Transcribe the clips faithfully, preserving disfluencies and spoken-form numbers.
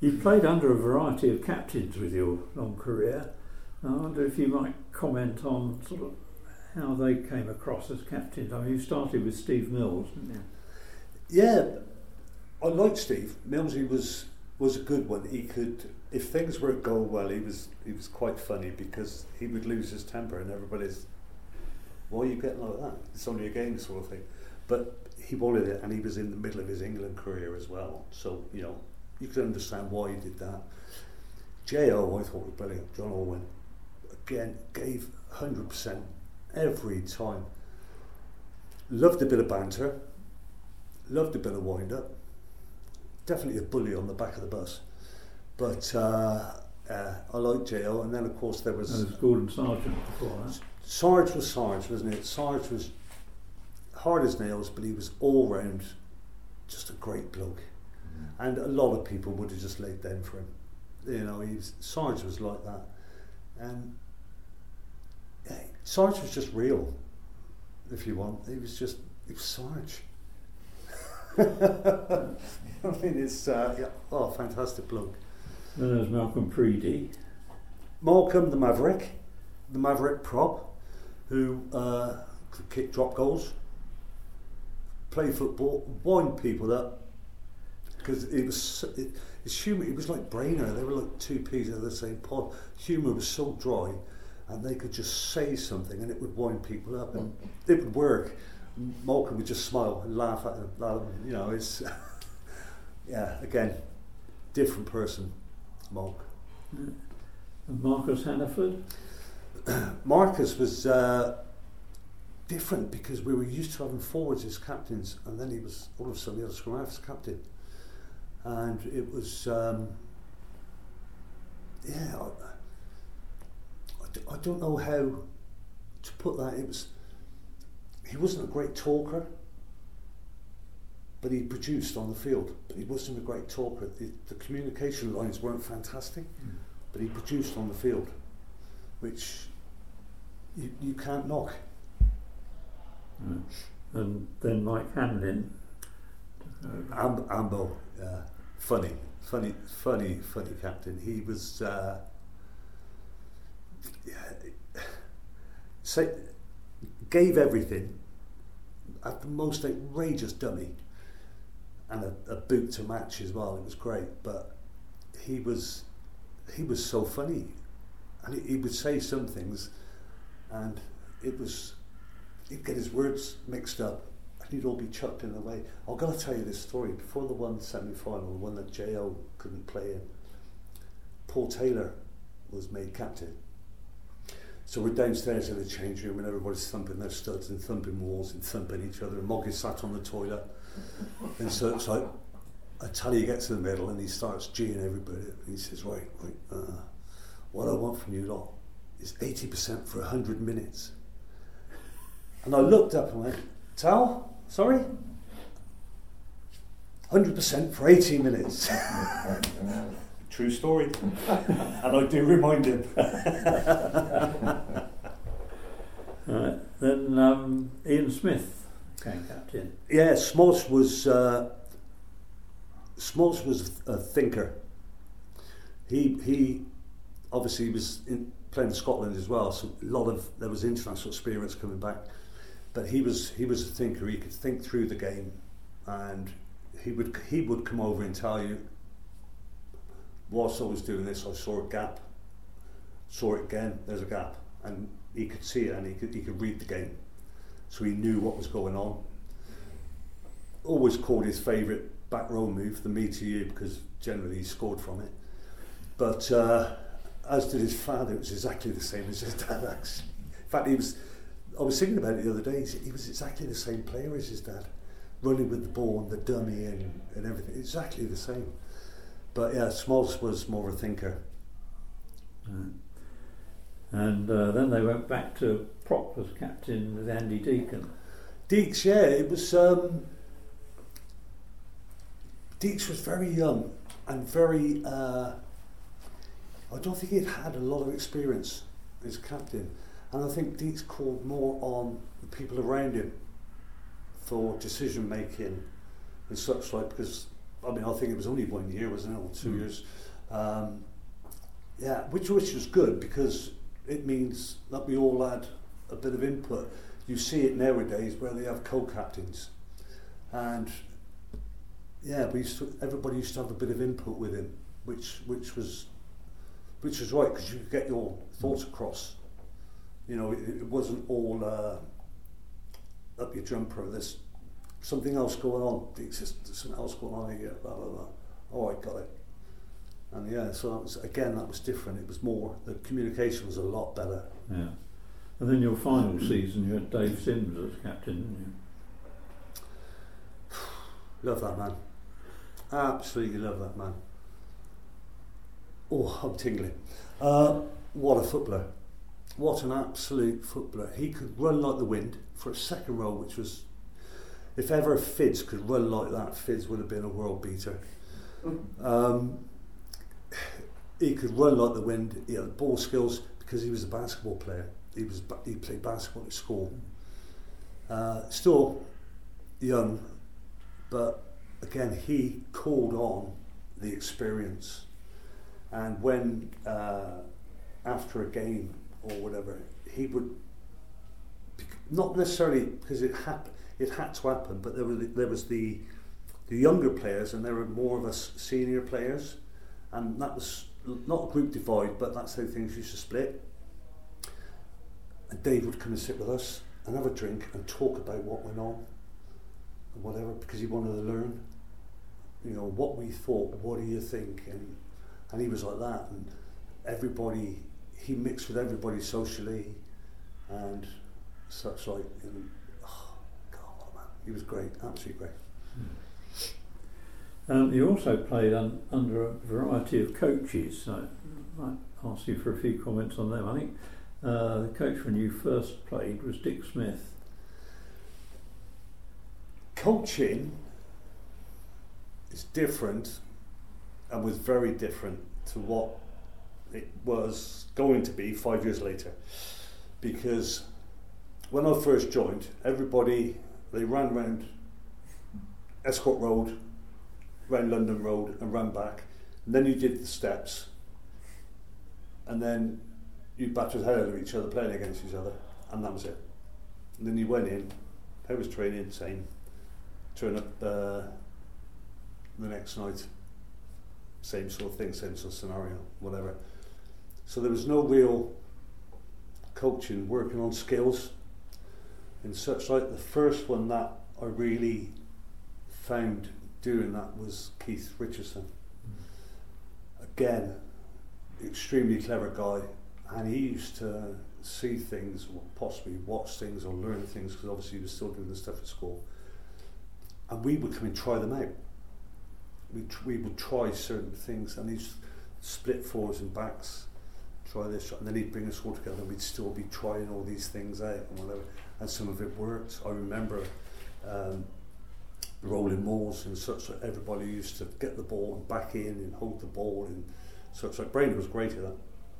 You've played under a variety of captains with your long career. I wonder if you might comment on sort of how they came across as captains. I mean, you started with Steve Mills, didn't you? Yeah, I liked Steve. Millsy was was a good one. He could, if things weren't going well, he was he was quite funny because he would lose his temper and everybody's, why are you getting like that? It's only a game sort of thing. But he wanted it, and he was in the middle of his England career as well. So, you know, you could understand why he did that. J O, I thought was brilliant. John Owen, again, gave one hundred percent every time. Loved a bit of banter. Loved a bit of wind-up. Definitely a bully on the back of the bus. But uh, uh, I liked J O, and then of course there was... There was Gordon Sargent before that. Sarge was Sarge, wasn't it? Sarge was hard as nails, but he was all round just a great bloke. Mm. And a lot of people would have just laid down for him. You know, he was, Sarge was like that. And yeah, Sarge was just real, if you want. He was just, he was Sarge. I mean, it's, uh, yeah, oh, fantastic bloke. Then there's Malcolm Preedy. Malcolm the Maverick, the Maverick prop, who uh, could kick drop goals, play football, wind people up, because it was it, his humour. It was like Brainer. They were like two peas in the same pod. Humour was so dry, and they could just say something, and it would wind people up, and it would work. Malcolm would just smile and laugh at them. You know, it's yeah. Again, different person, Malk. And Marcus Hannaford. Marcus was uh, different because we were used to having forwards as captains, and then he was all of a sudden he had a scrum half as captain, and it was um, yeah. I, I, d- I don't know how to put that. It was he wasn't a great talker, but he produced on the field. But he wasn't a great talker. The, the communication lines weren't fantastic, mm. but he produced on the field, which you, you can't knock. Mm. And then Mike Hamlin. Am- Ambo, uh, funny, funny, funny, funny captain. He was uh, yeah, say, gave everything, at the most outrageous dummy, and a, a boot to match as well. It was great, but he was he was so funny, and he, he would say some things, and it was he'd get his words mixed up, and he'd all be chucked in the way. I've got to tell you this story. Before the one semi-final, the one that J O couldn't play in, Paul Taylor was made captain. So we're downstairs in the change room, and everybody's thumping their studs and thumping walls and thumping each other, and Moggy sat on the toilet. And so it's like, I tell you, he gets in the middle and he starts geeing everybody. And he says, right, right, uh, what I want from you lot is eighty percent for one hundred minutes. And I looked up and went, Tal, sorry? one hundred percent for eighty minutes. True story. And I do remind him. Right. Then um, Ian Smith came captain. Yeah, Smalls was uh, Smalls was a thinker. He he obviously was in, playing for Scotland as well, so a lot of there was international experience coming back. But he was he was a thinker. He could think through the game, and he would he would come over and tell you, whilst I was doing this, I saw a gap. Saw it again. There's a gap, and he could see it, and he could he could read the game, so he knew what was going on. Always called his favourite back row move the me to you, because generally he scored from it. But uh, as did his father, it was exactly the same as his dad. Actually, in fact, he was. I was thinking about it the other day. He was exactly the same player as his dad, running with the ball and the dummy and, and everything. Exactly the same. But yeah, Smalls was more a thinker. Right. And uh, then they went back to prop as captain with Andy Deacon. Deeks, yeah, it was. Um, Deeks was very young and very. Uh, I don't think he'd had a lot of experience as captain, and I think Deeks called more on the people around him for decision making and such like, because I mean, I think it was only one year, wasn't it, or two Mm. years. Um, yeah, which which was good because it means that we all had a bit of input. You see it nowadays where they have co-captains, and yeah, we used to, everybody used to have a bit of input with him, which which was which was right because you could get your thoughts across. You know, it, it wasn't all uh, up your jumper. There's something else going on. There's just something else going on here. Blah blah blah. Oh, I got it. And yeah, so that was again that was different. It was more the communication was a lot better. Yeah. And then your final season, you had Dave Sims as captain, didn't you? Love that man. Absolutely love that man. Oh, I'm tingling. Uh, what a footballer. What an absolute footballer. He could run like the wind for a second row, which was, if ever Fids could run like that, Fids would have been a world beater. Um, he could run like the wind. He had ball skills because he was a basketball player. He was he played basketball at school. Uh, still young, but again he called on the experience. And when uh, after a game or whatever, he would not necessarily because it had it had to happen, but there was there was the the younger players and there were more of us senior players, and that was not a group divide, but that's how things used to split. And Dave would come and sit with us and have a drink and talk about what went on and whatever, because he wanted to learn, you know, what we thought, what do you think, and and he was like that, and everybody, he mixed with everybody socially and such like, and oh God, what a man, he was great, absolutely great. Um, you also played un, under a variety of coaches, so I might ask you for a few comments on them. I think uh, the coach when you first played was Dick Smith. Coaching is different and was very different to what it was going to be five years later, because when I first joined, everybody, they ran round Escort Road, round London Road and ran back, and then you did the steps, and then you battered the hell out of each other playing against each other, and that was it. And then you went in, power training, same, turn up uh, the next night, same sort of thing, same sort of scenario, whatever. So there was no real coaching, working on skills and such like. The first one that I really found doing that was Keith Richardson. Again, extremely clever guy, and he used to see things or possibly watch things or learn things, because obviously he was still doing the stuff at school, and we would come and try them out. We, tr- we would try certain things, and he'd split forwards and backs, try this, and then he'd bring us all together and we'd still be trying all these things out and whatever, and some of it worked. I remember um, rolling mauls and such, like everybody used to get the ball and back in and hold the ball and such like. Brady was great at that.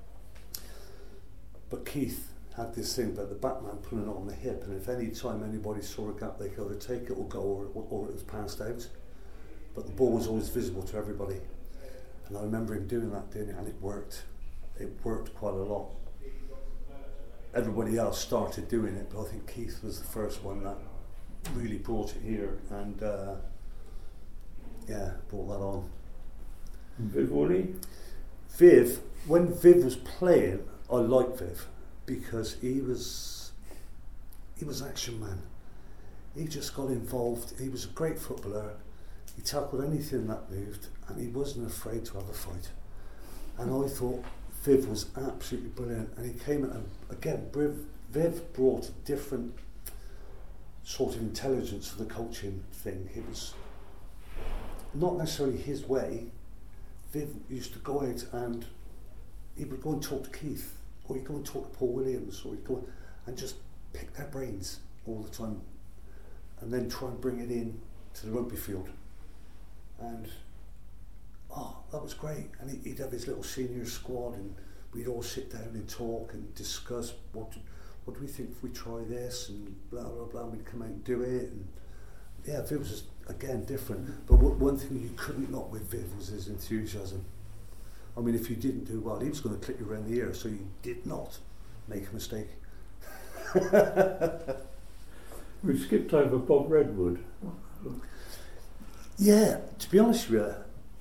But Keith had this thing about the backman pulling it on the hip, and if any time anybody saw a gap, they could either take it or go, or, or it was passed out. But the ball was always visible to everybody. And I remember him doing that, didn't it? And it worked. It worked quite a lot. Everybody else started doing it, but I think Keith was the first one that really brought it here, and uh, yeah, brought that on. Viv Woolley? Viv, when Viv was playing, I liked Viv because he was he was action man. He just got involved. He was a great footballer. He tackled anything that moved, and he wasn't afraid to have a fight. And I thought Viv was absolutely brilliant. And he came in, and again, Viv, Viv brought a different sort of intelligence to the coaching thing. It was not necessarily his way. Viv used to go out and he would go and talk to Keith, or he'd go and talk to Paul Williams, or he'd go and just pick their brains all the time, and then try and bring it in to the rugby field. And oh, that was great. And he'd have his little senior squad, and we'd all sit down and talk and discuss what what do we think if we try this, and blah blah blah. And we'd come out and do it. And yeah, Viv was again different. But w- one thing you couldn't knock with Viv was his enthusiasm. I mean, if you didn't do well, he was going to clip you around the ear, so you did not make a mistake. We skipped over Bob Redwood. Yeah, to be honest with you,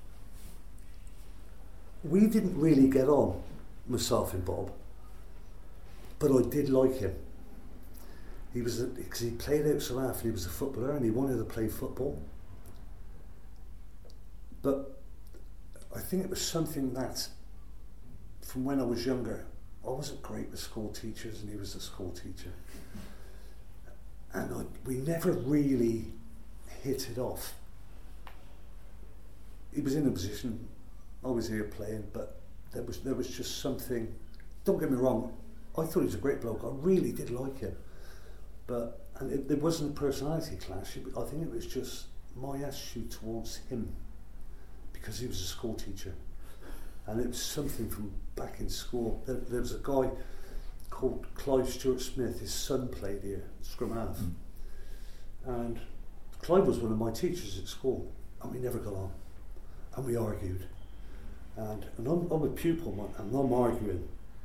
we didn't really get on, myself and Bob, but I did like him. He was because he played out South Africa, he was a footballer and he wanted to play football. But I think it was something that, from when I was younger, I wasn't great with school teachers and he was a school teacher. And I, we never really hit it off. He was in a position, I was here playing, but there was there was just something, don't get me wrong, I thought he was a great bloke, I really did like him. But, and it, it wasn't a personality clash, it, I think it was just my attitude towards him, because he was a school teacher. And it was something from back in school. There, there was a guy called Clive Stewart Smith, his son played here, scrum half. Mm. And Clive was one of my teachers at school, and we never got on. And we argued. And, and I'm, I'm a pupil, and I'm arguing.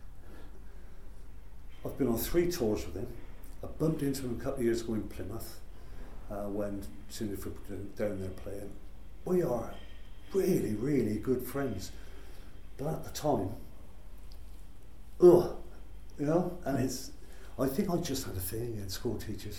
I've been on three tours with him. I bumped into him a couple of years ago in Plymouth, uh, when Cinderford were down there playing. We are really, really good friends. But at the time, ugh, you know, and it's, I think I just had a thing against school teachers.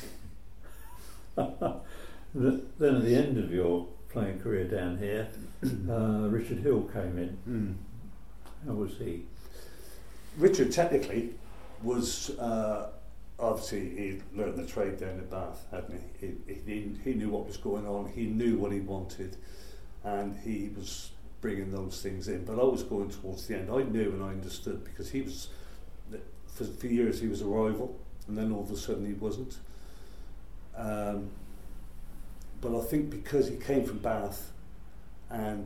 Then at the end of your playing career down here, uh, Richard Hill came in. Mm. How was he? Richard technically was, uh, obviously he learnt the trade down at Bath, hadn't he? He, he? he knew what was going on, he knew what he wanted, and he was bringing those things in. But I was going towards the end. I knew and I understood, because he was, for, for years he was a rival, and then all of a sudden he wasn't. Um, but I think because he came from Bath, and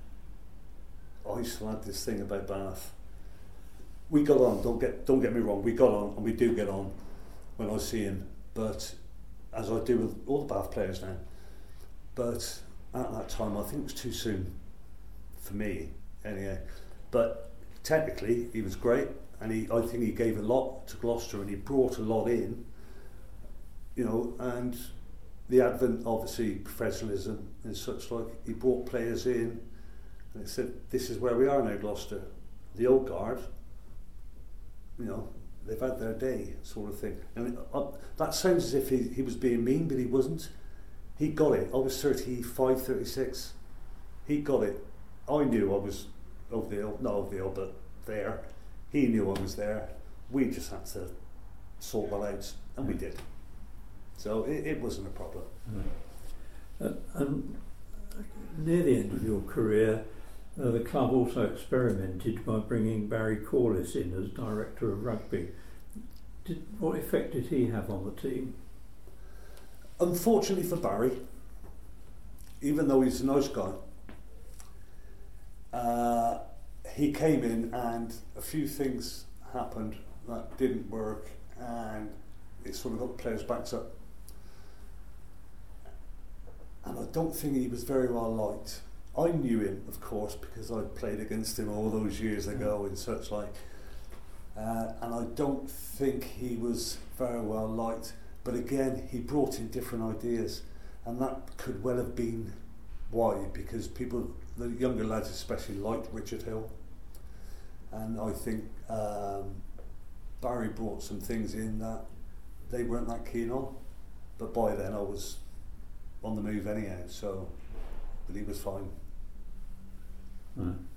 I still had this thing about Bath, we got on, don't get don't get me wrong, we got on, and we do get on when I see him, but as I do with all the Bath players now. But at that time I think it was too soon for me anyway. But technically he was great, and he I think he gave a lot to Gloucester, and he brought a lot in, you know, and the advent, obviously, professionalism and such like, he brought players in and he said, this is where we are now, Gloucester. The old guard, you know, they've had their day, sort of thing. And it, uh, that sounds as if he, he was being mean, but he wasn't. He got it. I was thirty-five, thirty-six. He got it. I knew I was over the hill, not over the hill, but there. He knew I was there. We just had to sort well out, and we did. So it, it wasn't a problem. Mm. Uh, and near the end of your career, uh, the club also experimented by bringing Barry Corliss in as director of rugby. Did, what effect did he have on the team? Unfortunately for Barry, even though he's a nice guy, uh, he came in and a few things happened that didn't work, and it sort of got the players' backs up. And I don't think he was very well liked. I knew him, of course, because I played against him all those years ago and such like. Uh, and I don't think he was very well liked. But again, he brought in different ideas, and that could well have been why, because people, the younger lads especially, liked Richard Hill. And I think um, Barry brought some things in that they weren't that keen on. But by then I was on the move anyhow, so, but he was fine. Right.